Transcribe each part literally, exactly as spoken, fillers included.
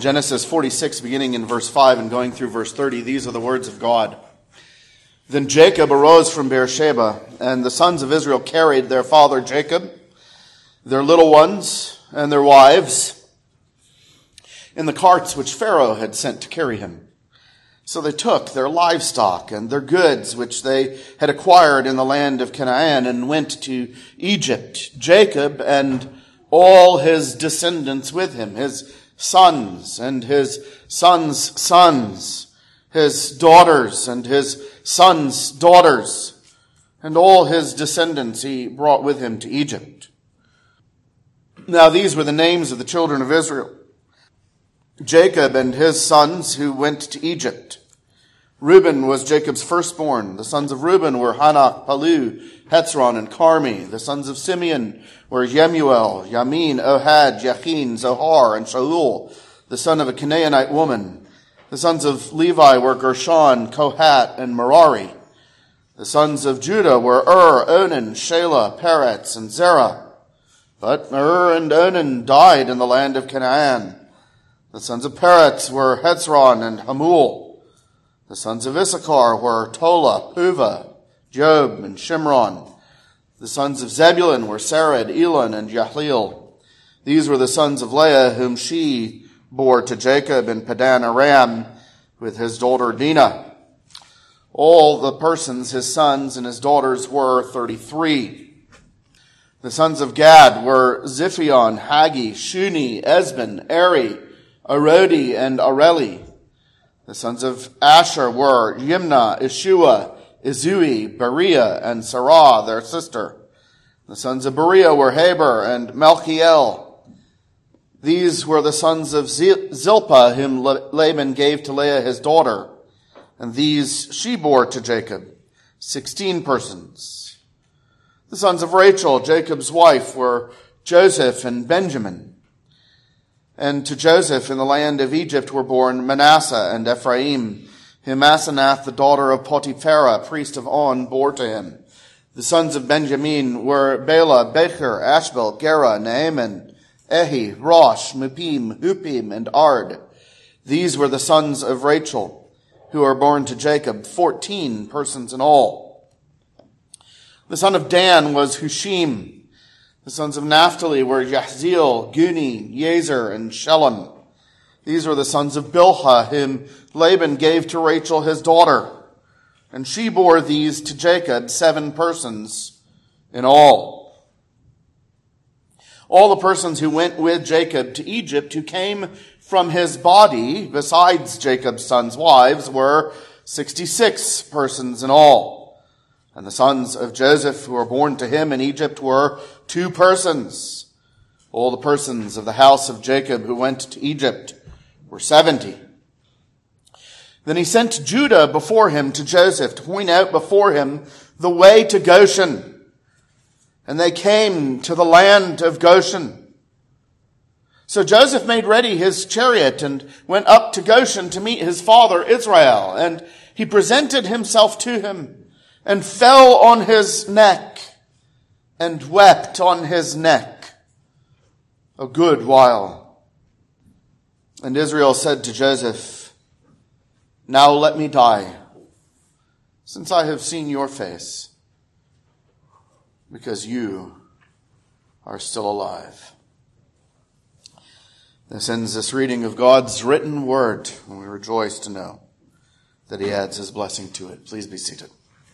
Genesis forty-six, beginning in verse five and going through verse thirty, these are the words of God. Then Jacob arose from Beersheba, and the sons of Israel carried their father Jacob, their little ones, and their wives, in the carts which Pharaoh had sent to carry him. So they took their livestock and their goods which they had acquired in the land of Canaan and went to Egypt, Jacob and all his descendants with him, his sons and his sons' sons, his daughters and his sons' daughters, and all his descendants he brought with him to Egypt. Now these were the names of the children of Israel: Jacob and his sons who went to Egypt. Reuben was Jacob's firstborn. The sons of Reuben were Hanok, Palu, Hetzron, and Carmi. The sons of Simeon were Yemuel, Yamin, Ohad, Yachin, Zohar, and Shaul, the son of a Canaanite woman. The sons of Levi were Gershon, Kohat, and Merari. The sons of Judah were Ur, Onan, Shelah, Peretz, and Zerah. But Ur and Onan died in the land of Canaan. The sons of Peretz were Hezron and Hamul. The sons of Issachar were Tola, Puvah, Job, and Shimron. The sons of Zebulun were Sered, Elon, and Yahleel. These were the sons of Leah, whom she bore to Jacob in Padan Aram with his daughter Dinah. All the persons, his sons and his daughters, were thirty-three. The sons of Gad were Ziphion, Hagi, Shuni, Esben, Eri, Arodi, and Areli. The sons of Asher were Yimnah, Ishua, Izui, Beriah, and Sarah, their sister. The sons of Beriah were Heber and Melchiel. These were the sons of Zilpah, whom Laban gave to Leah his daughter. And these she bore to Jacob, sixteen persons. The sons of Rachel, Jacob's wife, were Joseph and Benjamin. And to Joseph in the land of Egypt were born Manasseh and Ephraim, whom Asenath, the daughter of Potipharah, priest of On, bore to him. The sons of Benjamin were Bela, Becher, Ashbel, Gera, Naaman, Ehi, Rosh, Mupim, Hupim, and Ard. These were the sons of Rachel, who were born to Jacob, fourteen persons in all. The son of Dan was Hushim. The sons of Naphtali were Yahzeel, Guni, Yezer, and Shelem. These were the sons of Bilhah, whom Laban gave to Rachel his daughter. And she bore these to Jacob, seven persons in all. All the persons who went with Jacob to Egypt, who came from his body, besides Jacob's sons' wives, were sixty-six persons in all. And the sons of Joseph who were born to him in Egypt were two persons. All the persons of the house of Jacob who went to Egypt were seventy. Then he sent Judah before him to Joseph to point out before him the way to Goshen. And they came to the land of Goshen. So Joseph made ready his chariot and went up to Goshen to meet his father Israel. And he presented himself to him and fell on his neck and wept on his neck a good while. And Israel said to Joseph, "Now let me die, since I have seen your face, because you are still alive." This ends this reading of God's written word, and we rejoice to know that he adds his blessing to it. Please be seated.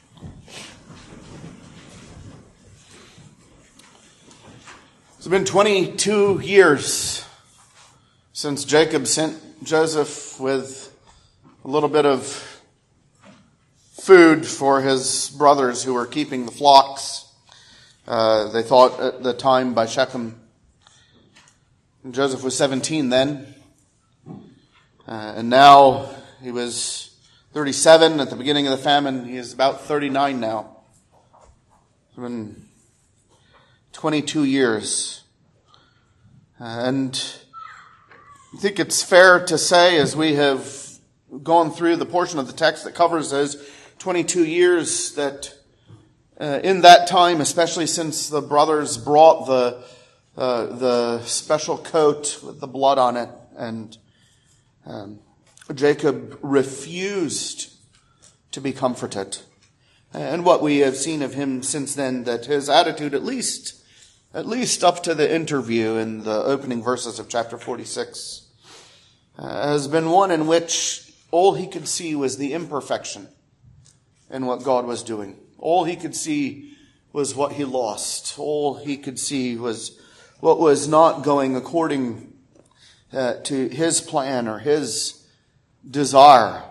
It's been twenty-two years since Jacob sent Joseph with a little bit of food for his brothers who were keeping the flocks. Uh, they thought at the time by Shechem. And Joseph was seventeen then. Uh, and now he was thirty-seven at the beginning of the famine. He is about thirty-nine now. It's been twenty-two years. Uh, and I think it's fair to say, as we have gone through the portion of the text that covers those twenty-two years, that uh, in that time, especially since the brothers brought the uh, the special coat with the blood on it and Um, Jacob refused to be comforted. And what we have seen of him since then, that his attitude, at least, at least up to the interview in the opening verses of chapter forty-six, uh, has been one in which all he could see was the imperfection in what God was doing. All he could see was what he lost. All he could see was what was not going according uh, to his plan or his desire.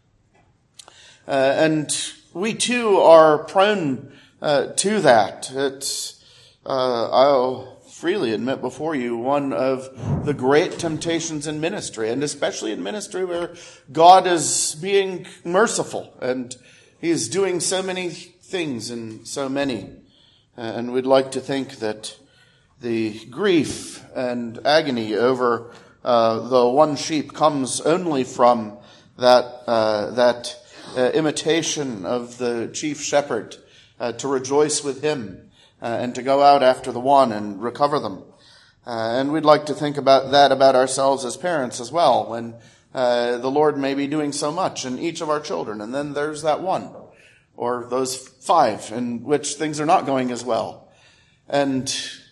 Uh, and we too are prone uh, to that. It's, uh, I'll freely admit before you, one of the great temptations in ministry, and especially in ministry where God is being merciful and he is doing so many things in so many. And we'd like to think that the grief and agony over uh, the one sheep comes only from that uh, that uh, imitation of the chief shepherd uh, to rejoice with him uh, and to go out after the one and recover them. Uh, and we'd like to think about that about ourselves as parents as well, when uh, the Lord may be doing so much in each of our children, and then there's that one or those five in which things are not going as well. And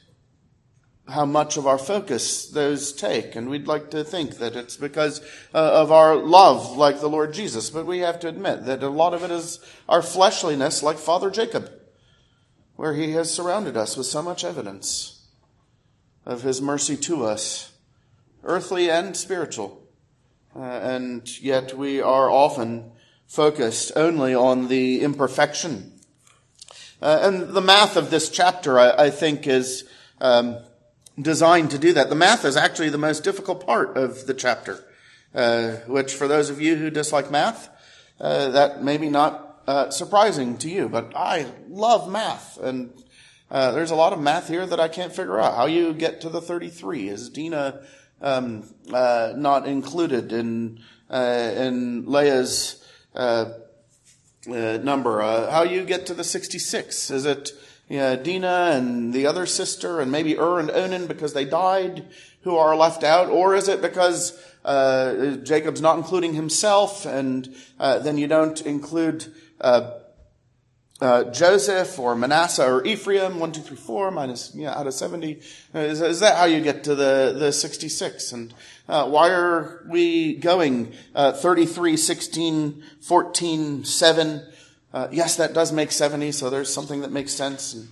how much of our focus those take. And we'd like to think that it's because uh, of our love like the Lord Jesus. But we have to admit that a lot of it is our fleshliness like Father Jacob, where he has surrounded us with so much evidence of his mercy to us, earthly and spiritual. Uh, and yet we are often focused only on the imperfection. Uh, and the math of this chapter, I, I think, is um, designed to do that. The math is actually the most difficult part of the chapter, uh, which for those of you who dislike math, uh, that may be not uh, surprising to you, but I love math. And uh, there's a lot of math here that I can't figure out. How you get to the thirty-three? Is Dina um, uh, not included in, uh, in Leah's Uh, uh, number? Uh, how you get to the sixty-six? Is it uh, Dinah and the other sister and maybe Ur and Onan because they died who are left out? Or is it because uh, Jacob's not including himself and uh, then you don't include uh, uh, Joseph or Manasseh or Ephraim? One, two, three, four minus, yeah, out of seventy. Uh, is, is that how you get to the, the sixty-six? And Uh, why are we going uh, thirty-three, sixteen, fourteen, seven? Uh, yes, that does make seventy, so there's something that makes sense. And,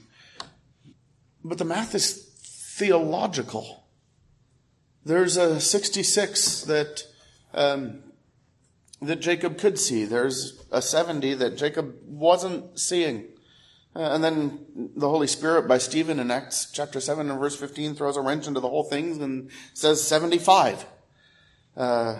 but the math is theological. There's a sixty-six that um, that Jacob could see. There's a seventy that Jacob wasn't seeing. Uh, and then the Holy Spirit by Stephen in Acts chapter seven and verse fifteen throws a wrench into the whole thing and says seventy-five. Uh,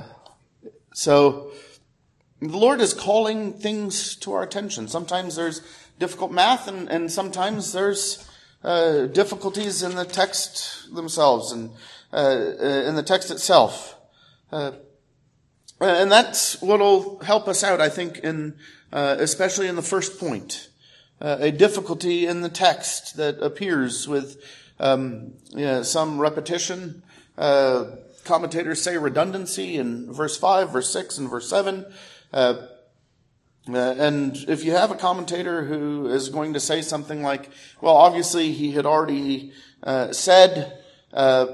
so the Lord is calling things to our attention. Sometimes there's difficult math and, and sometimes there's uh, difficulties in the text themselves and uh, in the text itself. Uh, and that's what will help us out, I think, in uh, especially in the first point. Uh, a difficulty in the text that appears with um, yeah, some repetition. Uh, commentators say redundancy in verse five, verse six, and verse seven. Uh, uh, and if you have a commentator who is going to say something like, well, obviously he had already uh, said uh,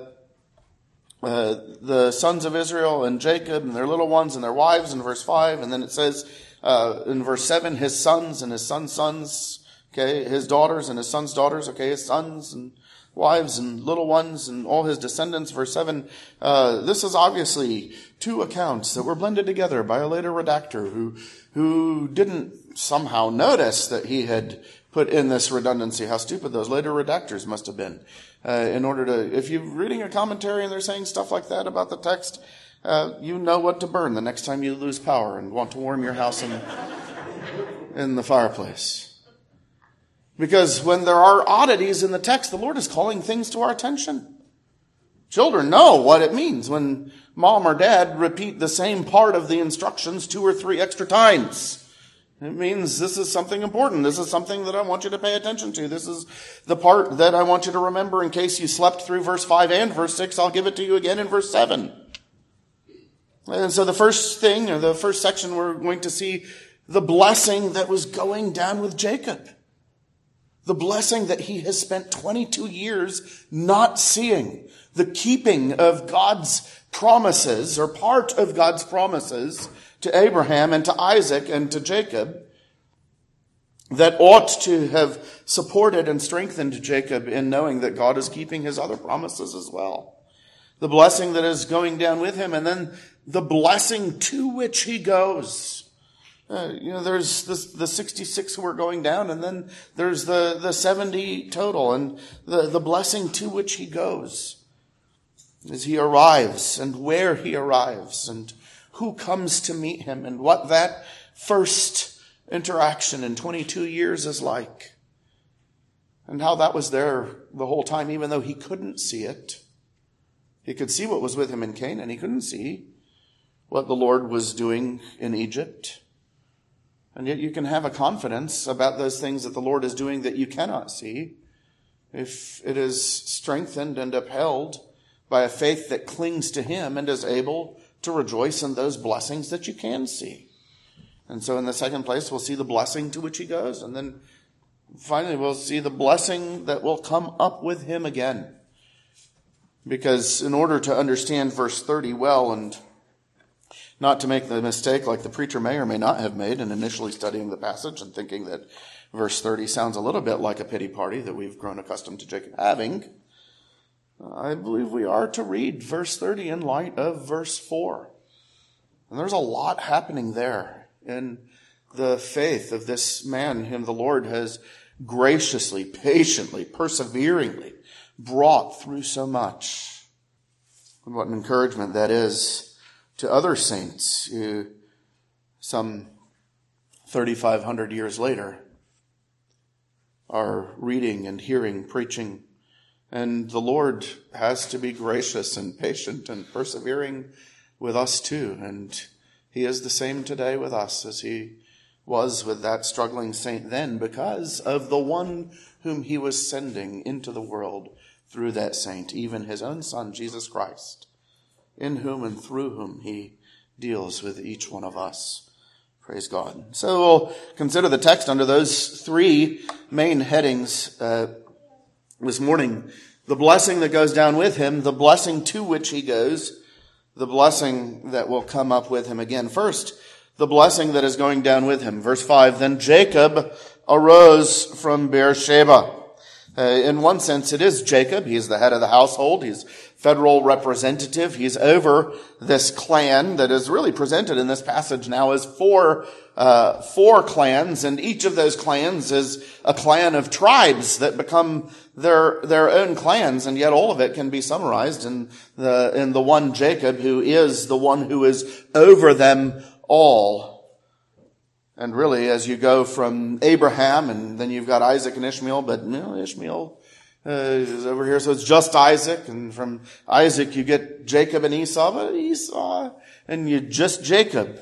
uh, the sons of Israel and Jacob and their little ones and their wives in verse five, and then it says uh, in verse seven, his sons and his sons' sons. Okay, his daughters and his sons' daughters, okay, his sons and wives and little ones and all his descendants. Verse seven, uh, this is obviously two accounts that were blended together by a later redactor who, who didn't somehow notice that he had put in this redundancy. How stupid those later redactors must have been. Uh, in order to, if you're reading a commentary and they're saying stuff like that about the text, uh, you know what to burn the next time you lose power and want to warm your house in, in the fireplace. Because when there are oddities in the text, the Lord is calling things to our attention. Children know what it means when mom or dad repeat the same part of the instructions two or three extra times. It means this is something important. This is something that I want you to pay attention to. This is the part that I want you to remember in case you slept through verse five and verse six. I'll give it to you again in verse seven. And so the first thing, or the first section, we're going to see the blessing that was going down with Jacob. The blessing that he has spent twenty-two years not seeing. The keeping of God's promises, or part of God's promises to Abraham and to Isaac and to Jacob, that ought to have supported and strengthened Jacob in knowing that God is keeping his other promises as well. The blessing that is going down with him, and then the blessing to which he goes. Uh, you know, there's the, the sixty-six who are going down, and then there's the, the seventy total, and the, the blessing to which he goes as he arrives, and where he arrives, and who comes to meet him, and what that first interaction in twenty-two years is like, and how that was there the whole time, even though he couldn't see it. He could see what was with him in Canaan. He couldn't see what the Lord was doing in Egypt. And yet you can have a confidence about those things that the Lord is doing that you cannot see, if it is strengthened and upheld by a faith that clings to him and is able to rejoice in those blessings that you can see. And so in the second place, we'll see the blessing to which he goes. And then finally, we'll see the blessing that will come up with him again. Because in order to understand verse thirty well, and not to make the mistake like the preacher may or may not have made in initially studying the passage and thinking that verse thirty sounds a little bit like a pity party that we've grown accustomed to Jacob having, I believe we are to read verse thirty in light of verse four. And there's a lot happening there in the faith of this man whom the Lord has graciously, patiently, perseveringly brought through so much. And what an encouragement that is to other saints who, some thirty-five hundred years later, are reading and hearing, preaching. And the Lord has to be gracious and patient and persevering with us too. And he is the same today with us as he was with that struggling saint then, because of the one whom he was sending into the world through that saint, even his own son, Jesus Christ, in whom and through whom he deals with each one of us. Praise God. So we'll consider the text under those three main headings uh, this morning. The blessing that goes down with him, the blessing to which he goes, the blessing that will come up with him again. First, the blessing that is going down with him. Verse five, then Jacob arose from Beersheba. Uh, in one sense, it is Jacob. He is the head of the household. He's federal representative. He's over this clan that is really presented in this passage now as four, uh, four clans. And each of those clans is a clan of tribes that become their, their own clans. And yet all of it can be summarized in the, in the one Jacob, who is the one who is over them all. And really, as you go from Abraham, and then you've got Isaac and Ishmael, but you know, Ishmael uh, is over here, so it's just Isaac. And from Isaac, you get Jacob and Esau, but Esau, and you just Jacob.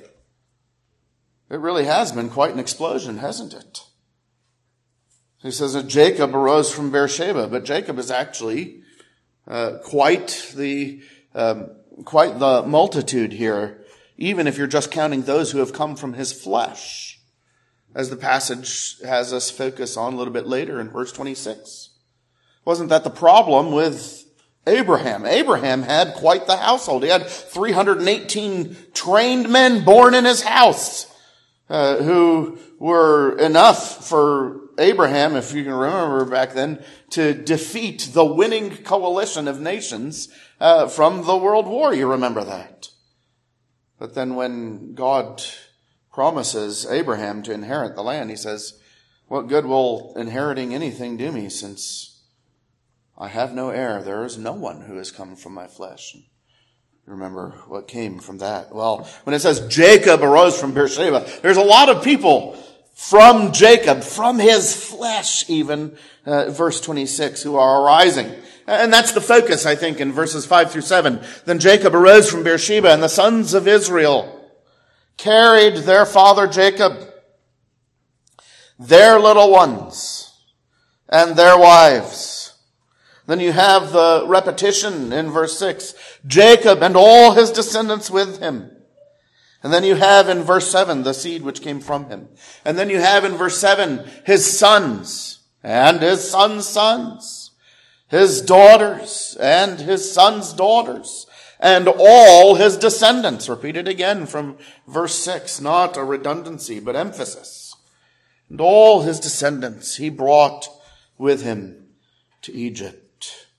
It really has been quite an explosion, hasn't it? He says that Jacob arose from Beersheba, but Jacob is actually uh, quite the um, quite the multitude here, even if you're just counting those who have come from his flesh, as the passage has us focus on a little bit later in verse twenty-six. Wasn't that the problem with Abraham? Abraham had quite the household. He had three hundred eighteen trained men born in his house, uh, who were enough for Abraham, if you can remember back then, to defeat the winning coalition of nations uh, from the World War. You remember that. But then when God promises Abraham to inherit the land, he says, what good will inheriting anything do me, since I have no heir? There is no one who has come from my flesh. And remember what came from that. Well, when it says Jacob arose from Beersheba, there's a lot of people from Jacob, from his flesh even, uh, verse twenty-six, who are arising. And that's the focus, I think, in verses five through seven. Then Jacob arose from Beersheba, and the sons of Israel carried their father Jacob, their little ones, and their wives. Then you have the repetition in verse six. Jacob and all his descendants with him. And then you have in verse seven, the seed which came from him. And then you have in verse seven, his sons and his sons' sons, his daughters and his sons' daughters, and all his descendants. Repeated again from verse six, not a redundancy, but emphasis. And all his descendants he brought with him to Egypt.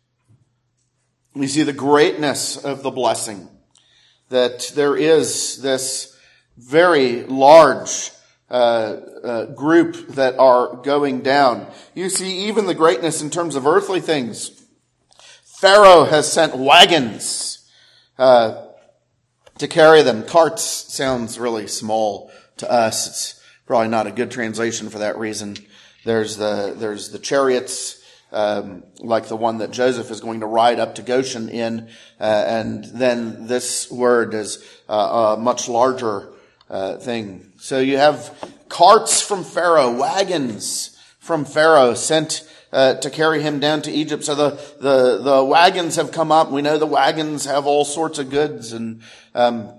We see the greatness of the blessing, that there is this very large uh, uh, group that are going down. You see even the greatness in terms of earthly things. Pharaoh has sent wagons uh, to carry them. Carts sounds really small to us. It's probably not a good translation for that reason. There's the there's the chariots, um, like the one that Joseph is going to ride up to Goshen in, uh, and then this word is uh, a much larger uh, thing. So you have carts from Pharaoh, wagons from Pharaoh sent uh, to carry him down to Egypt. So the the the wagons have come up. We know the wagons have all sorts of goods, and um,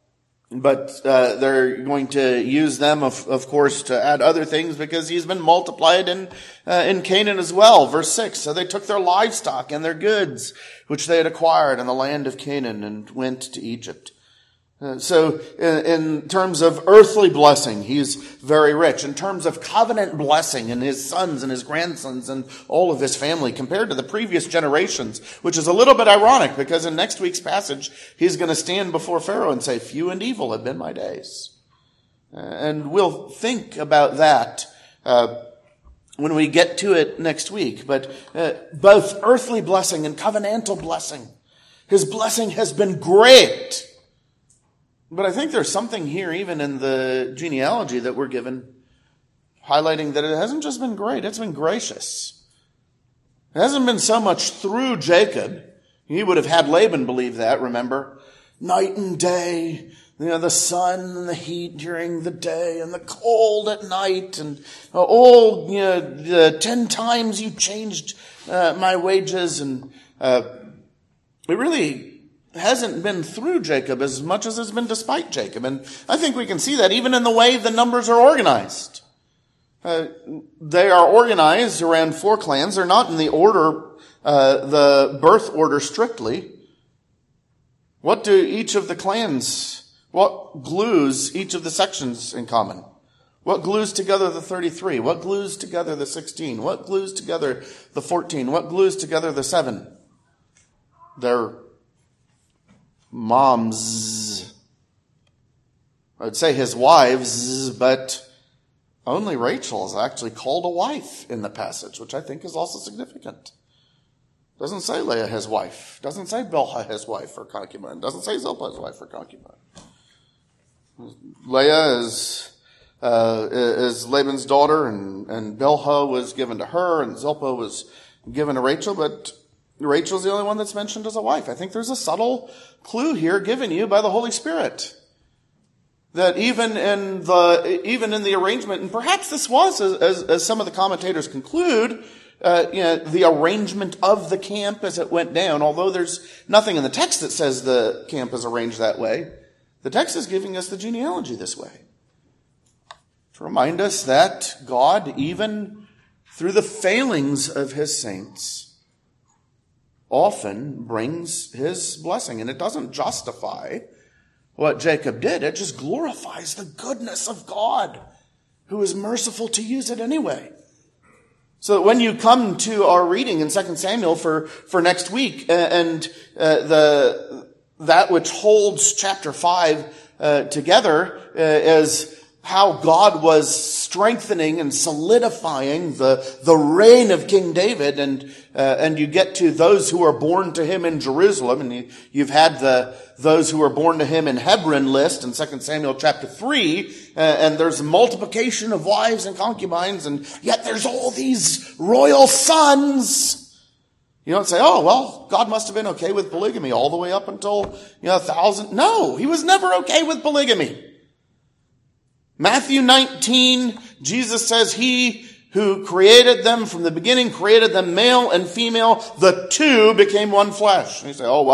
but uh, they're going to use them, of, of course, to add other things because he's been multiplied in uh, in Canaan as well. Verse six, so they took their livestock and their goods, which they had acquired in the land of Canaan, and went to Egypt. Uh, so in, in terms of earthly blessing, he's very rich. In terms of covenant blessing in his sons and his grandsons and all of his family compared to the previous generations, which is a little bit ironic because in next week's passage, he's going to stand before Pharaoh and say, few and evil have been my days. Uh, and we'll think about that uh, when we get to it next week. But uh, both earthly blessing and covenantal blessing, his blessing has been great. But I think there's something here, even in the genealogy that we're given, highlighting that it hasn't just been great, it's been gracious. It hasn't been so much through Jacob. He would have had Laban believe that, remember? Night and day, you know, the sun and the heat during the day and the cold at night, and uh, oh, you know, the ten times you changed uh, my wages, and uh, it really hasn't been through Jacob as much as it's been despite Jacob. And I think we can see that even in the way the numbers are organized. Uh, they are organized around four clans. They're not in the order, uh, the birth order strictly. What do each of the clans, what glues each of the sections in common? What glues together the thirty-three? What glues together the sixteen? What glues together the fourteen? What glues together the seven? They're moms. I would say his wives, but only Rachel is actually called a wife in the passage, which I think is also significant. Doesn't say Leah his wife. Doesn't say Bilhah his wife or concubine. Doesn't say Zilpah his wife or concubine. Leah is uh, is Laban's daughter, and, and Bilhah was given to her, and Zilpah was given to Rachel, but Rachel's the only one that's mentioned as a wife. I think there's a subtle clue here given you by the Holy Spirit. That even in the, even in the arrangement, and perhaps this was, as, as, as some of the commentators conclude, uh, you know, the arrangement of the camp as it went down, although there's nothing in the text that says the camp is arranged that way. The text is giving us the genealogy this way. To remind us that God, even through the failings of his saints, often brings his blessing. And it doesn't justify what Jacob did. It just glorifies the goodness of God, who is merciful to use it anyway. So that when you come to our reading in Second Samuel for, for next week, and uh, the that which holds chapter five uh, together uh, is how God was strengthening and solidifying the, the reign of King David, and uh, and you get to those who are born to him in Jerusalem, and you, you've had the those who are born to him in Hebron list in Second Samuel chapter three, uh, and there's multiplication of wives and concubines, and yet there's all these royal sons. You don't say, oh, well, God must have been okay with polygamy all the way up until, you know, a thousand. No, he was never okay with polygamy. Matthew nineteen, Jesus says, he who created them from the beginning created them male and female. The two became one flesh. And you say, oh, well,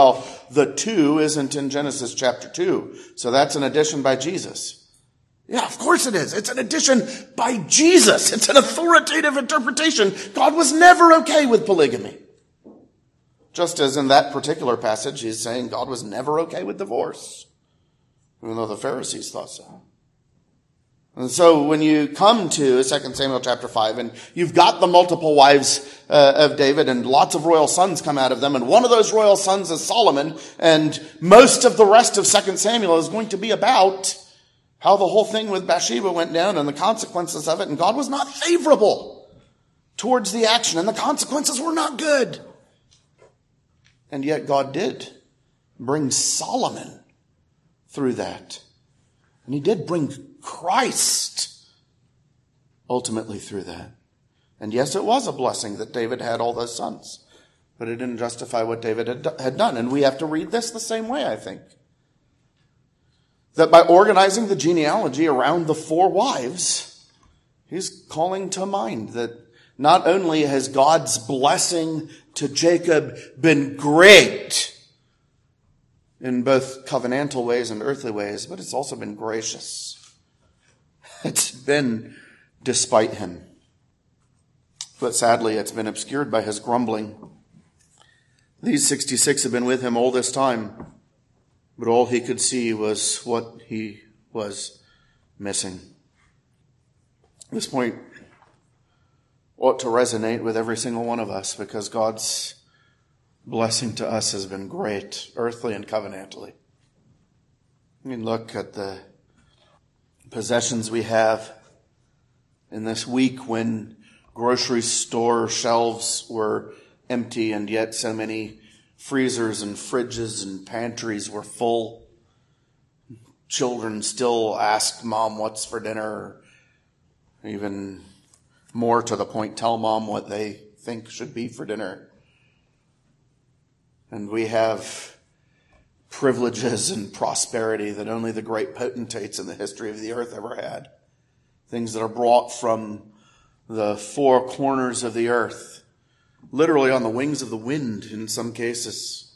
the two isn't in Genesis chapter two. So that's an addition by Jesus. Yeah, of course it is. It's an addition by Jesus. It's an authoritative interpretation. God was never okay with polygamy. Just as in that particular passage, he's saying God was never okay with divorce, even though the Pharisees thought so. And so when you come to Second Samuel chapter five, and you've got the multiple wives uh, of David, and lots of royal sons come out of them, and one of those royal sons is Solomon, and most of the rest of Second Samuel is going to be about how the whole thing with Bathsheba went down and the consequences of it, and God was not favorable towards the action, and the consequences were not good. And yet God did bring Solomon through that. And he did bring Christ ultimately through that. And yes, it was a blessing that David had all those sons. But it didn't justify what David had, had done. And we have to read this the same way, I think. That by organizing the genealogy around the four wives, he's calling to mind that not only has God's blessing to Jacob been great in both covenantal ways and earthly ways, but it's also been gracious. It's been despite him. But sadly, it's been obscured by his grumbling. These sixty-six have been with him all this time, but all he could see was what he was missing. This point ought to resonate with every single one of us, because God's blessing to us has been great, earthly and covenantally. I mean, look at the possessions we have in this week when grocery store shelves were empty, and yet so many freezers and fridges and pantries were full. Children still ask Mom what's for dinner. Even more to the point, tell Mom what they think should be for dinner. And we have privileges and prosperity that only the great potentates in the history of the earth ever had. Things that are brought from the four corners of the earth, literally on the wings of the wind in some cases.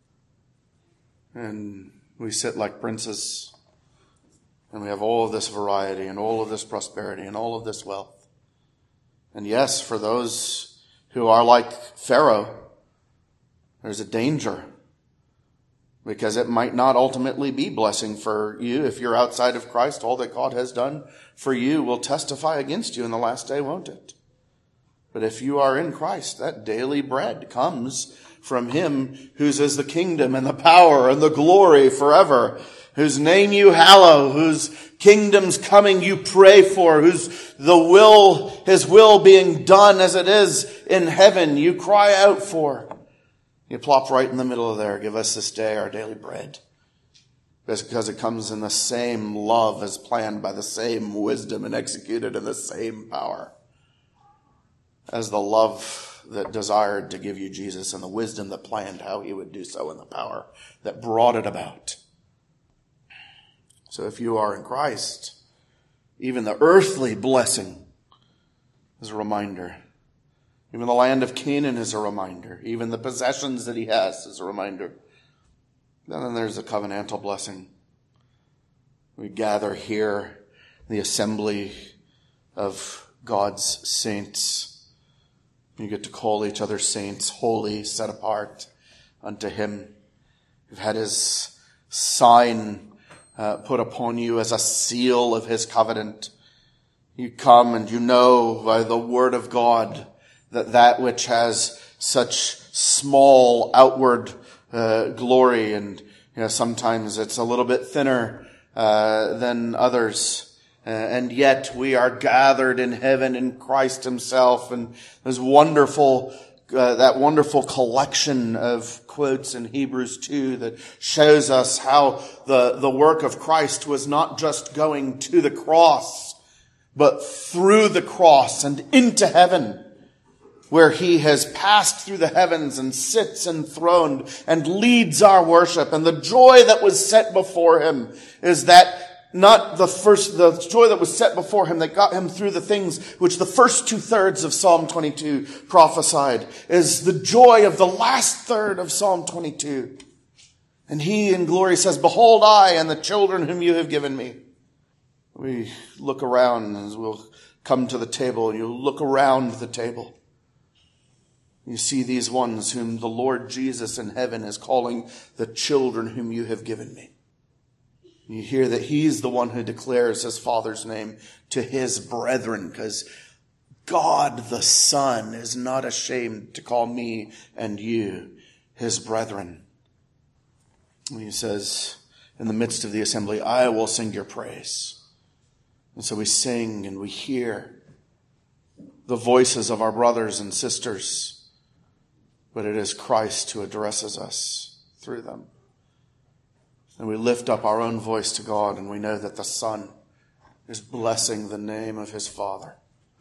And we sit like princes, and we have all of this variety and all of this prosperity and all of this wealth. And yes, for those who are like Pharaoh, there's a danger, because it might not ultimately be blessing for you. If you're outside of Christ, all that God has done for you will testify against you in the last day, won't it? But if you are in Christ, that daily bread comes from him whose is the kingdom and the power and the glory forever, whose name you hallow, whose kingdom's coming you pray for, whose the will, his will being done as it is in heaven, you cry out for. You plop right in the middle of there. Give us this day our daily bread. Because it comes in the same love as planned by the same wisdom and executed in the same power as the love that desired to give you Jesus and the wisdom that planned how he would do so and the power that brought it about. So if you are in Christ, even the earthly blessing is a reminder. Even the land of Canaan is a reminder. Even the possessions that he has is a reminder. Then there's the covenantal blessing. We gather here, the assembly of God's saints. You get to call each other saints, holy, set apart unto him. You've had his sign uh, put upon you as a seal of his covenant. You come and you know by the word of God that that which has such small outward uh, glory, and you know sometimes it's a little bit thinner uh, than others, uh, and yet we are gathered in heaven in Christ himself. And there's wonderful uh, that wonderful collection of quotes in Hebrews two that shows us how the the work of Christ was not just going to the cross, but through the cross and into heaven, where he has passed through the heavens and sits enthroned and leads our worship. And the joy that was set before him is that not the first, the joy that was set before him that got him through the things which the first two thirds of Psalm twenty-two prophesied, is the joy of the last third of Psalm twenty-two. And he in glory says, behold, I and the children whom you have given me. We look around as we'll come to the table. You look around the table. You see these ones whom the Lord Jesus in heaven is calling the children whom you have given me. You hear that he's the one who declares his Father's name to his brethren, because God the Son is not ashamed to call me and you his brethren. And he says, in the midst of the assembly, I will sing your praise. And so we sing and we hear the voices of our brothers and sisters, but it is Christ who addresses us through them. And we lift up our own voice to God, and we know that the Son is blessing the name of his Father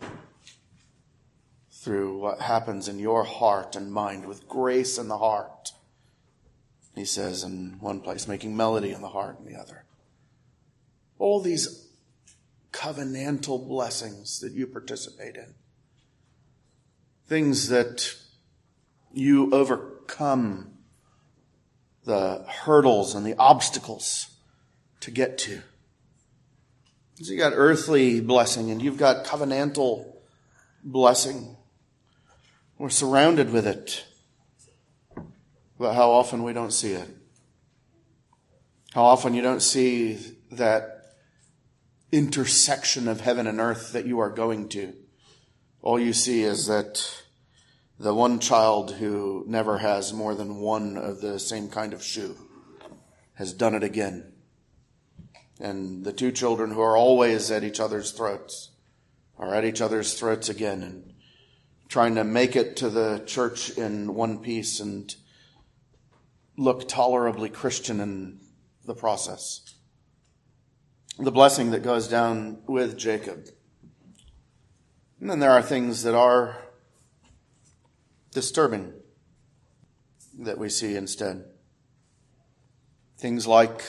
through what happens in your heart and mind with grace in the heart. He says in one place, making melody in the heart in the other. All these covenantal blessings that you participate in. Things that you overcome the hurdles and the obstacles to get to. So you got earthly blessing and you've got covenantal blessing. We're surrounded with it. But how often we don't see it. How often you don't see that intersection of heaven and earth that you are going to. All you see is that the one child who never has more than one of the same kind of shoe has done it again. And the two children who are always at each other's throats are at each other's throats again and trying to make it to the church in one piece and look tolerably Christian in the process. The blessing that goes down with Jacob. And then there are things that are disturbing that we see instead. Things like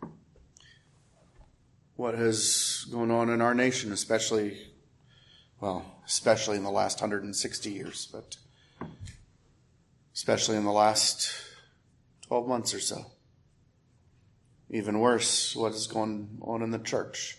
what has gone on in our nation, especially, well, especially in the last one hundred sixty years, but especially in the last twelve months or so. Even worse, what has gone on in the church,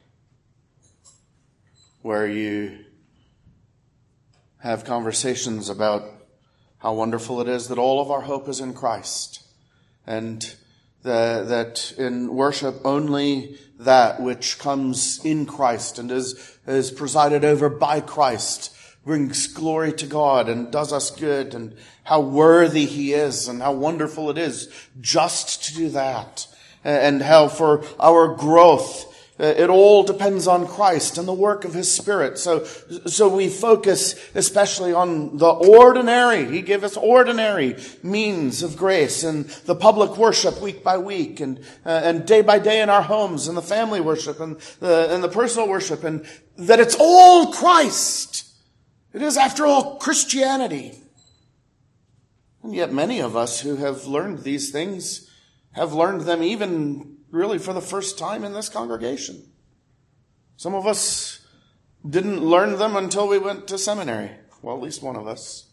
where you have conversations about how wonderful it is that all of our hope is in Christ, and the, that in worship only that which comes in Christ and is, is presided over by Christ brings glory to God and does us good, and how worthy he is and how wonderful it is just to do that. And how for our growth, it all depends on Christ and the work of his Spirit. So, so we focus especially on the ordinary. He gave us ordinary means of grace and the public worship week by week and, uh, and day by day in our homes and the family worship and the, and the personal worship, and that it's all Christ. It is, after all, Christianity. And yet many of us who have learned these things have learned them even really for the first time in this congregation. Some of us didn't learn them until we went to seminary. Well, at least one of us.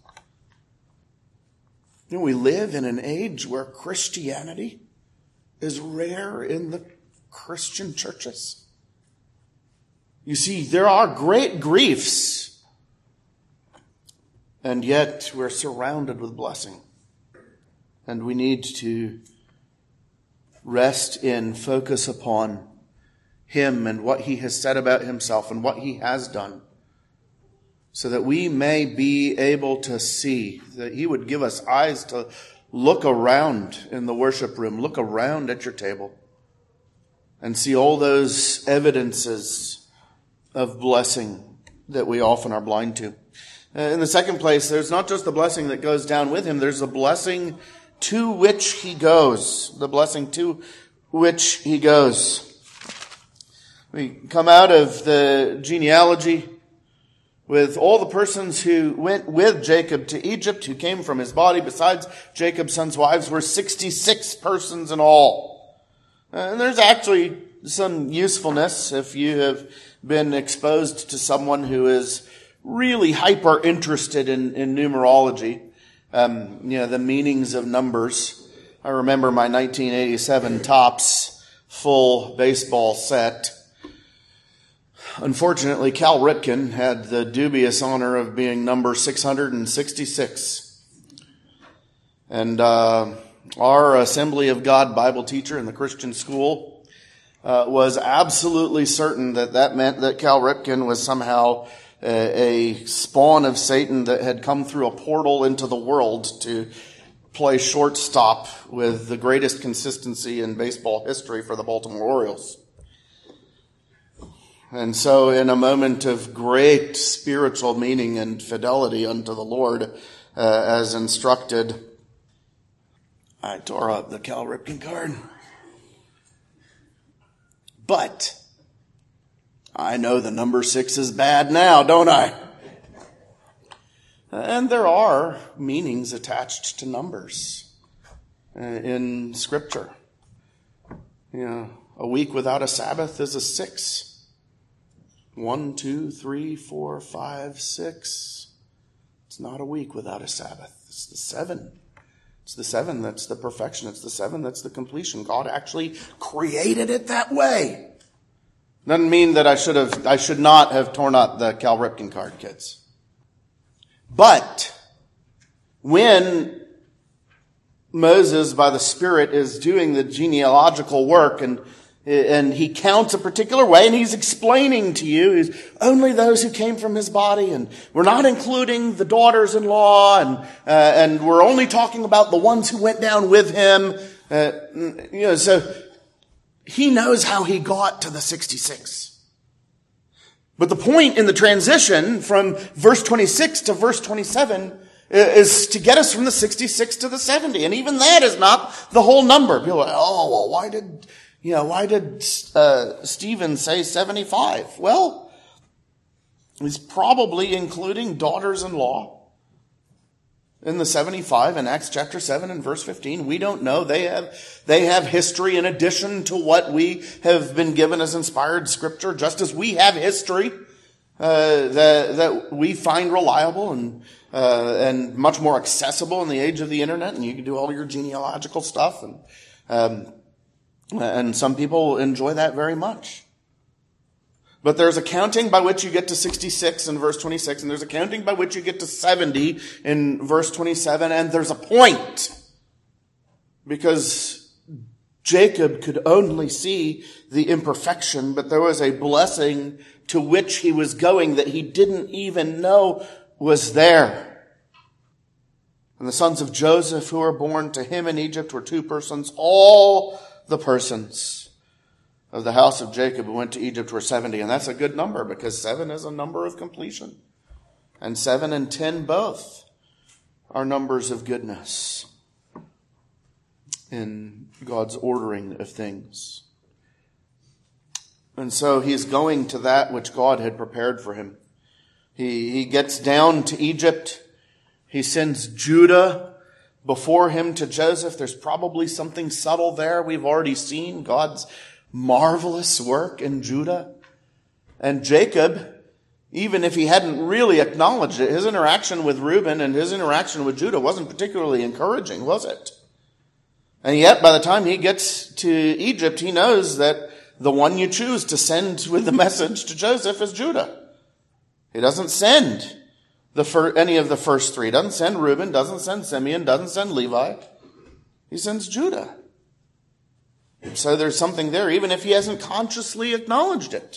You know, we live in an age where Christianity is rare in the Christian churches. You see, there are great griefs, and yet we're surrounded with blessing. And we need to rest in, focus upon him and what he has said about himself and what he has done, so that we may be able to see, that he would give us eyes to look around in the worship room, look around at your table, and see all those evidences of blessing that we often are blind to. In the second place, there's not just the blessing that goes down with him, there's the blessing to which he goes. The blessing to which he goes. We come out of the genealogy with all the persons who went with Jacob to Egypt, who came from his body. Besides Jacob's sons' wives, were sixty-six persons in all. And there's actually some usefulness if you have been exposed to someone who is really hyper interested in, in numerology. Um, you know, the meanings of numbers. I remember my nineteen eighty-seven Topps full baseball set. Unfortunately, Cal Ripken had the dubious honor of being number six hundred sixty-six. And uh, our Assembly of God Bible teacher in the Christian school uh, was absolutely certain that that meant that Cal Ripken was somehow a, a spawn of Satan that had come through a portal into the world to play shortstop with the greatest consistency in baseball history for the Baltimore Orioles. And so in a moment of great spiritual meaning and fidelity unto the Lord, uh, as instructed, I tore up the Cal Ripken card. But I know the number six is bad now, don't I? And there are meanings attached to numbers in Scripture. You know, a week without a Sabbath is a six. One, two, three, four, five, six. It's not a week without a Sabbath. It's the seven. It's the seven that's the perfection. It's the seven that's the completion. God actually created it that way. Doesn't mean that I should have, I should not have torn up the Cal Ripken card, kids. But when Moses, by the Spirit, is doing the genealogical work and And he counts a particular way, and he's explaining to you is only those who came from his body, and we're not including the daughters-in-law, and uh, and we're only talking about the ones who went down with him. Uh, you know, so he knows how he got to the sixty-six. But the point in the transition from verse twenty-six to verse twenty-seven is to get us from the sixty-six to the seventy, and even that is not the whole number. People are like, oh, well, why did... Yeah, why did uh, Stephen say seventy-five? Well, he's probably including daughters-in-law in the seventy-five in Acts chapter seven and verse fifteen. We don't know. They have they have history in addition to what we have been given as inspired Scripture, just as we have history uh, that that we find reliable and uh, and much more accessible in the age of the internet. And you can do all your genealogical stuff and. Um, And some people enjoy that very much. But there's a counting by which you get to sixty-six in verse twenty-six, and there's a counting by which you get to seventy in verse twenty-seven, and there's a point. Because Jacob could only see the imperfection, but there was a blessing to which he was going that he didn't even know was there. And the sons of Joseph who were born to him in Egypt were two persons. All the persons of the house of Jacob who went to Egypt were seventy. And that's a good number because seven is a number of completion. And seven and ten both are numbers of goodness in God's ordering of things. And so he's going to that which God had prepared for him. He, he gets down to Egypt. He sends Judah before him to Joseph. There's probably something subtle there. We've already seen God's marvelous work in Judah. And Jacob, even if he hadn't really acknowledged it, his interaction with Reuben and his interaction with Judah wasn't particularly encouraging, was it? And yet, by the time he gets to Egypt, he knows that the one you choose to send with the message to Joseph is Judah. He doesn't send The fir- any of the first three. Doesn't send Reuben, doesn't send Simeon, doesn't send Levi. He sends Judah. So there's something there, even if he hasn't consciously acknowledged it.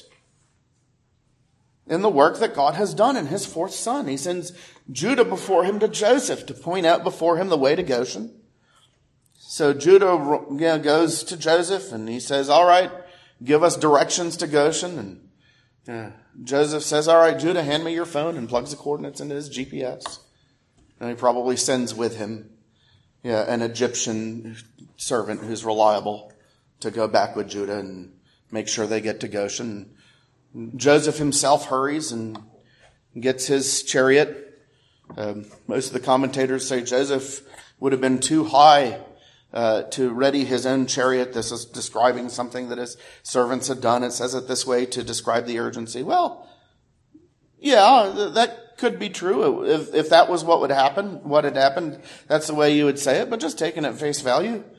In the work that God has done in his fourth son. He sends Judah before him to Joseph to point out before him the way to Goshen. So Judah you know, goes to Joseph and he says, all right, give us directions to Goshen. And uh, Joseph says, all right, Judah, hand me your phone, and plugs the coordinates into his G P S. And he probably sends with him yeah, an Egyptian servant who's reliable to go back with Judah and make sure they get to Goshen. Joseph himself hurries and gets his chariot. Um, most of the commentators say Joseph would have been too high Uh, to ready his own chariot. This is describing something that his servants had done. It says it this way to describe the urgency. Well, yeah, that could be true. If, if that was what would happen, what had happened, that's the way you would say it. But just taking it at face value,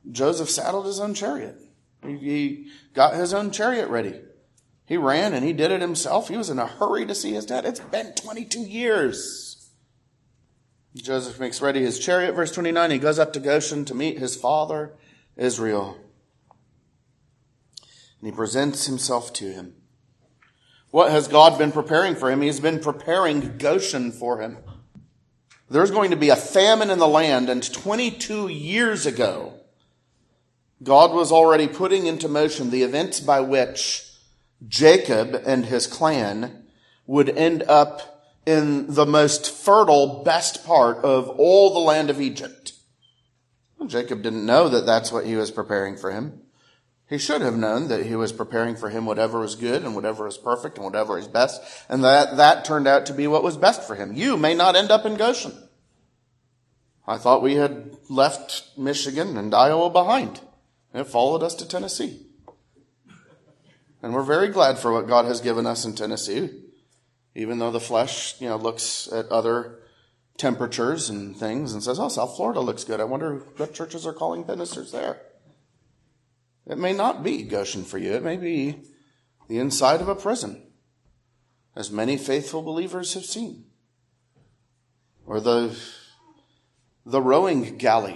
Joseph saddled his own chariot. He, he got his own chariot ready. He ran and he did it himself. He was in a hurry to see his dad. It's been twenty-two years. Joseph makes ready his chariot. Verse twenty-nine, he goes up to Goshen to meet his father, Israel. And he presents himself to him. What has God been preparing for him? He's been preparing Goshen for him. There's going to be a famine in the land, and twenty-two years ago, God was already putting into motion the events by which Jacob and his clan would end up in the most fertile, best part of all the land of Egypt. Well, Jacob didn't know that that's what he was preparing for him. He should have known that he was preparing for him whatever was good and whatever was perfect and whatever is best, and that that turned out to be what was best for him. You may not end up in Goshen. I thought we had left Michigan and Iowa behind. It followed us to Tennessee. And we're very glad for what God has given us in Tennessee, even though the flesh, you know, looks at other temperatures and things and says, oh, South Florida looks good. I wonder what churches are calling ministers there. It may not be Goshen for you. It may be the inside of a prison, as many faithful believers have seen. Or the, the rowing galley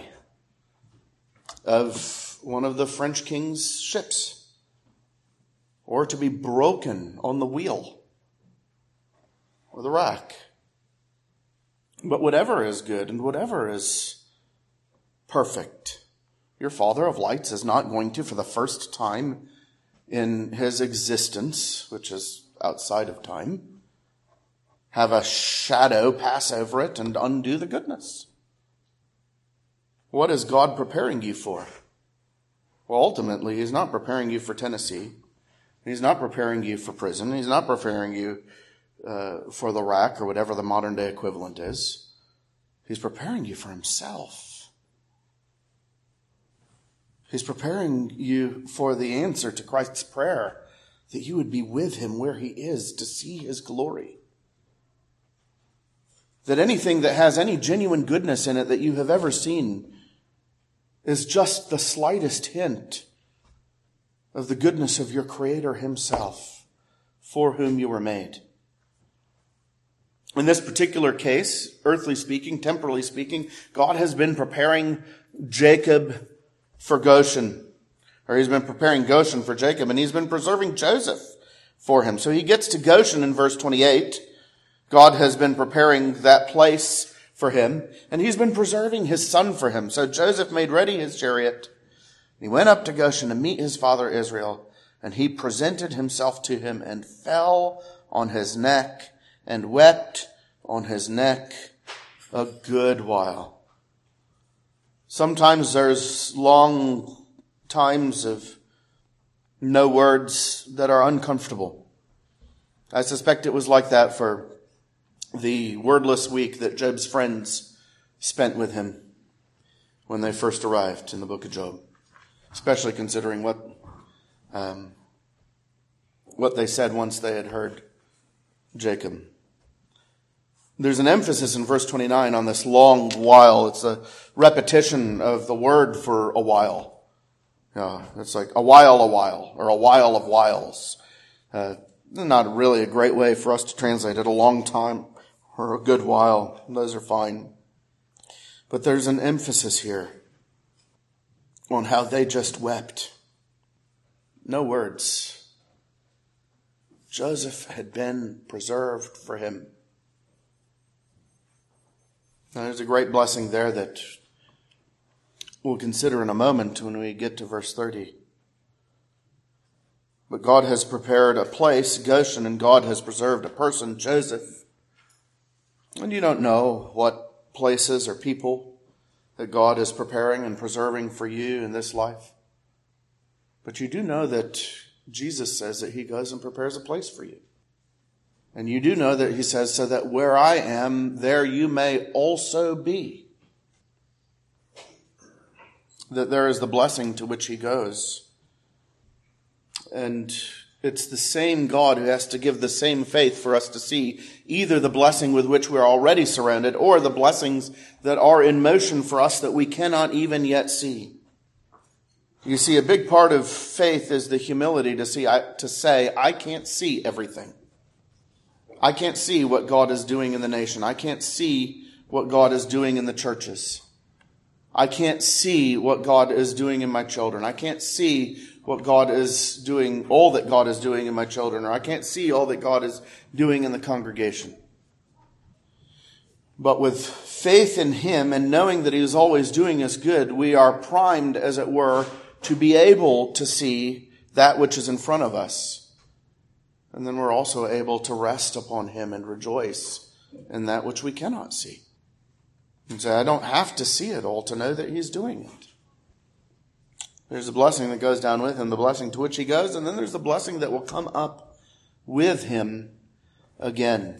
of one of the French king's ships. Or to be broken on the wheel or the rack. But whatever is good and whatever is perfect, your Father of lights is not going to, for the first time in his existence, which is outside of time, have a shadow pass over it and undo the goodness. What is God preparing you for? Well, ultimately, he's not preparing you for Tennessee. He's not preparing you for prison. He's not preparing you uh, for the rack or whatever the modern day equivalent is. He's preparing you for himself. He's preparing you for the answer to Christ's prayer, that you would be with him where he is to see his glory. That anything that has any genuine goodness in it that you have ever seen is just the slightest hint of the goodness of your Creator himself, for whom you were made. In this particular case, earthly speaking, temporally speaking, God has been preparing Jacob for Goshen. Or he's been preparing Goshen for Jacob, and he's been preserving Joseph for him. So he gets to Goshen in verse twenty-eight. God has been preparing that place for him, and he's been preserving his son for him. So Joseph made ready his chariot. He went up to Goshen to meet his father Israel, and he presented himself to him and fell on his neck and wept on his neck a good while. Sometimes there's long times of no words that are uncomfortable. I suspect it was like that for the wordless week that Job's friends spent with him when they first arrived in the book of Job. Especially considering what um, what they said once they had heard Jacob. There's an emphasis in verse twenty-nine on this long while. It's a repetition of the word for a while. Yeah, it's like a while, a while, or a while of whiles. Uh, not really a great way for us to translate it. A long time or a good while. Those are fine. But there's an emphasis here on how they just wept. No words. Joseph had been preserved for him. Now, there's a great blessing there that we'll consider in a moment when we get to verse thirty. But God has prepared a place, Goshen, and God has preserved a person, Joseph. And you don't know what places or people that God is preparing and preserving for you in this life. But you do know that Jesus says that he goes and prepares a place for you. And you do know that he says, so that where I am, there you may also be. That there is the blessing to which he goes. And it's the same God who has to give the same faith for us to see either the blessing with which we're already surrounded or the blessings that are in motion for us that we cannot even yet see. You see, a big part of faith is the humility to see, to say, I can't see everything. I can't see what God is doing in the nation. I can't see what God is doing in the churches. I can't see what God is doing in my children. I can't see what God is doing, all that God is doing in my children, or I can't see all that God is doing in the congregation. But with faith in Him and knowing that He is always doing us good, we are primed, as it were, to be able to see that which is in front of us. And then we're also able to rest upon Him and rejoice in that which we cannot see. And say, I don't have to see it all to know that He's doing it. There's a blessing that goes down with Him, the blessing to which He goes, and then there's the blessing that will come up with Him again.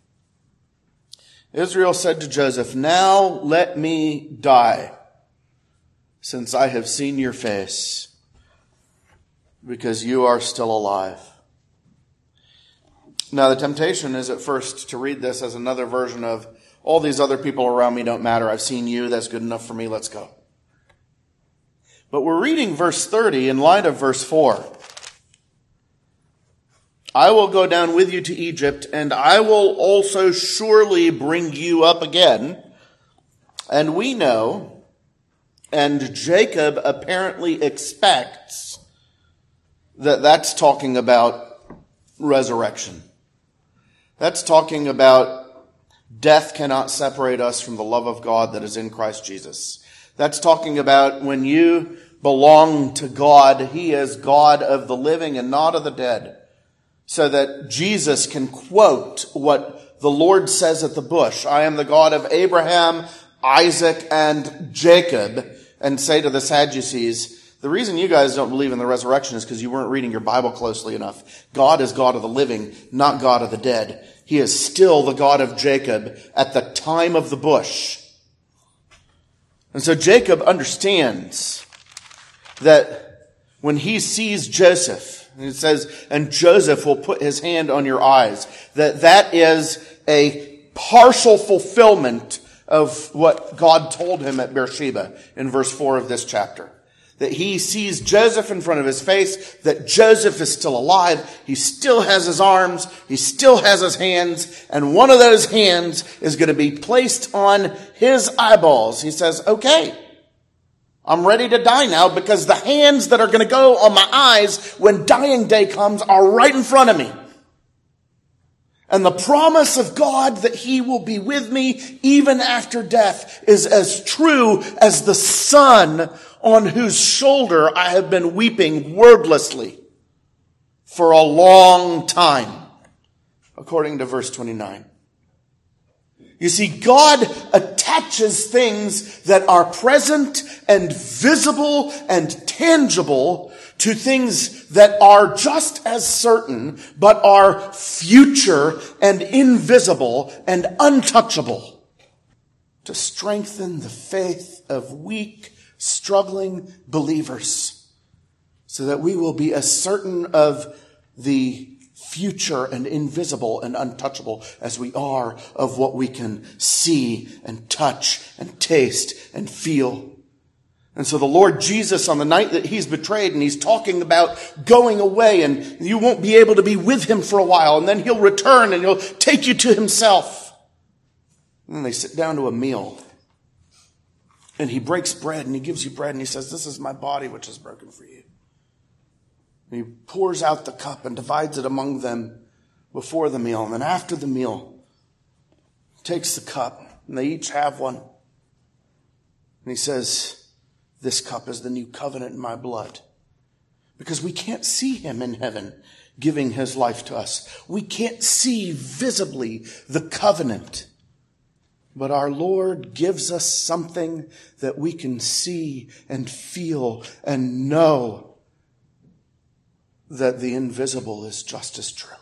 Israel said to Joseph, now let me die, since I have seen your face, because you are still alive. Now the temptation is at first to read this as another version of, all these other people around me don't matter. I've seen you. That's good enough for me. Let's go. But we're reading verse thirty in light of verse four. I will go down with you to Egypt, and I will also surely bring you up again. And we know, and Jacob apparently expects, that that's talking about resurrection. That's talking about death cannot separate us from the love of God that is in Christ Jesus. That's talking about when you belong to God, He is God of the living and not of the dead. So that Jesus can quote what the Lord says at the bush, I am the God of Abraham, Isaac, and Jacob, and say to the Sadducees, the reason you guys don't believe in the resurrection is because you weren't reading your Bible closely enough. God is God of the living, not God of the dead. He is still the God of Jacob at the time of the bush. And so Jacob understands that when he sees Joseph, and it says, and Joseph will put his hand on your eyes, that that is a partial fulfillment of what God told him at Beersheba in verse four of this chapter. That he sees Joseph in front of his face, that Joseph is still alive, he still has his arms, he still has his hands, and one of those hands is going to be placed on his eyeballs. He says, okay, I'm ready to die now because the hands that are going to go on my eyes when dying day comes are right in front of me. And the promise of God that He will be with me even after death is as true as the sun on whose shoulder I have been weeping wordlessly for a long time, according to verse twenty-nine. You see, God attaches things that are present and visible and tangible to things that are just as certain, but are future and invisible and untouchable, to strengthen the faith of weak, struggling believers, so that we will be as certain of the future and invisible and untouchable as we are of what we can see and touch and taste and feel. And so the Lord Jesus, on the night that He's betrayed, and He's talking about going away, and you won't be able to be with Him for a while, and then He'll return and He'll take you to Himself. And then they sit down to a meal. And He breaks bread, and He gives you bread, and He says, this is my body which is broken for you. And He pours out the cup and divides it among them before the meal. And then after the meal, He takes the cup, and they each have one. And He says, this cup is the new covenant in my blood. Because we can't see Him in heaven giving His life to us. We can't see visibly the covenant. But our Lord gives us something that we can see and feel and know that the invisible is just as true.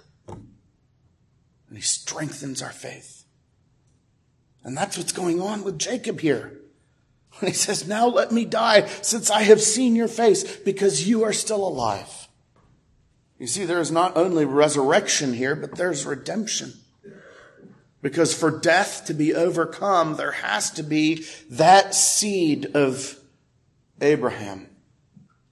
And He strengthens our faith. And that's what's going on with Jacob here. When he says, now let me die since I have seen your face, because you are still alive. You see, there is not only resurrection here, but there's redemption. Because for death to be overcome, there has to be that seed of Abraham.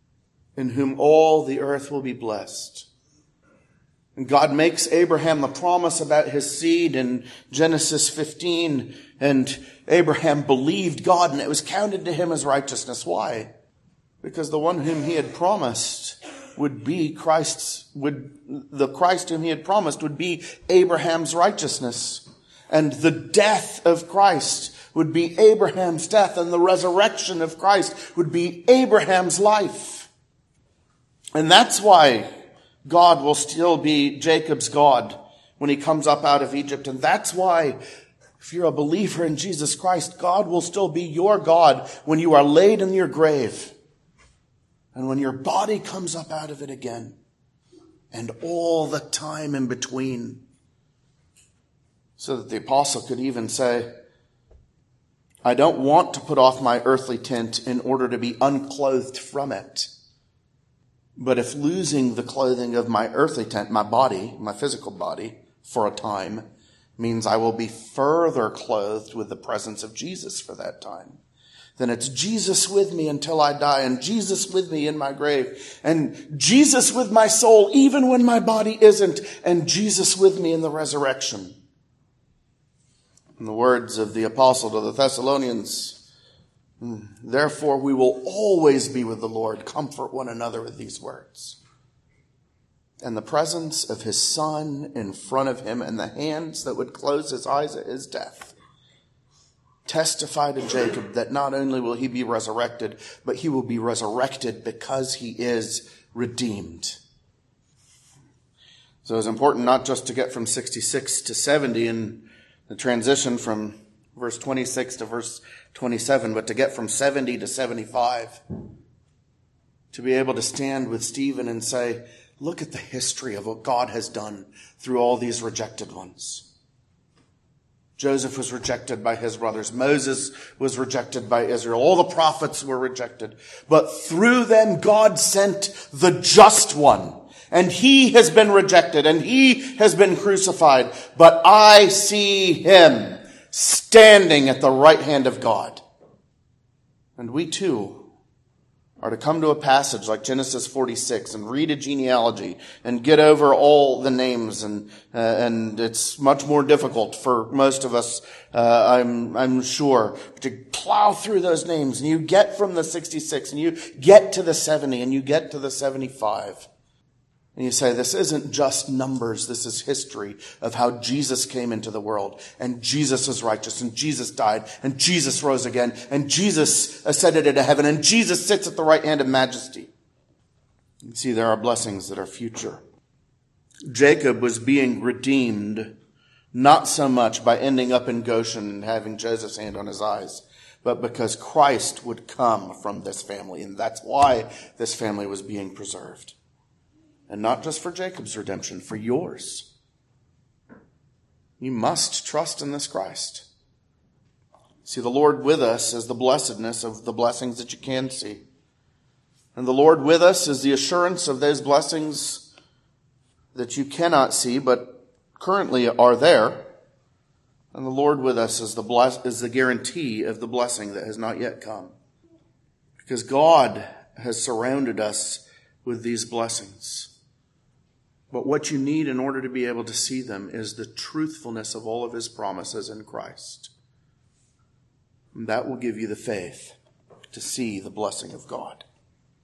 in whom all the earth will be blessed. And God makes Abraham the promise about his seed in Genesis fifteen, and Abraham believed God, and it was counted to him as righteousness. Why? Because the one whom he had promised would be Christ's, would, the Christ whom he had promised would be Abraham's righteousness. And the death of Christ would be Abraham's death, and the resurrection of Christ would be Abraham's life. And that's why God will still be Jacob's God when he comes up out of Egypt. And that's why, if you're a believer in Jesus Christ, God will still be your God when you are laid in your grave and when your body comes up out of it again, and all the time in between. So that the apostle could even say, I don't want to put off my earthly tent in order to be unclothed from it. But if losing the clothing of my earthly tent, my body, my physical body, for a time, means I will be further clothed with the presence of Jesus for that time, then it's Jesus with me until I die, and Jesus with me in my grave, and Jesus with my soul even when my body isn't, and Jesus with me in the resurrection. In the words of the apostle to the Thessalonians, therefore we will always be with the Lord. Comfort one another with these words. And the presence of his Son in front of him and the hands that would close his eyes at his death testify to Jacob that not only will he be resurrected, but he will be resurrected because he is redeemed. So it's important not just to get from sixty-six to seventy and the transition from verse twenty-six to verse twenty-seven, but to get from seventy to seventy-five, to be able to stand with Stephen and say, look at the history of what God has done through all these rejected ones. Joseph was rejected by his brothers. Moses was rejected by Israel. All the prophets were rejected. But through them, God sent the just one. And he has been rejected, and he has been crucified. But I see him standing at the right hand of God. And we too are to come to a passage like Genesis forty-six and read a genealogy and get over all the names, and uh, and it's much more difficult for most of us, uh, I'm I'm sure, to plow through those names, and you get from the sixty-six and you get to the seventy and you get to the seventy-five. And you say, this isn't just numbers, this is history of how Jesus came into the world, and Jesus is righteous, and Jesus died, and Jesus rose again, and Jesus ascended into heaven, and Jesus sits at the right hand of majesty. You see, there are blessings that are future. Jacob was being redeemed, not so much by ending up in Goshen and having Joseph's hand on his eyes, but because Christ would come from this family, and that's why this family was being preserved. And not just for Jacob's redemption, for yours. You must trust in this Christ. See, the Lord with us is the blessedness of the blessings that you can see. And the Lord with us is the assurance of those blessings that you cannot see, but currently are there. And the Lord with us is the bless- is the guarantee of the blessing that has not yet come. Because God has surrounded us with these blessings. But what you need in order to be able to see them is the truthfulness of all of his promises in Christ. And that will give you the faith to see the blessing of God.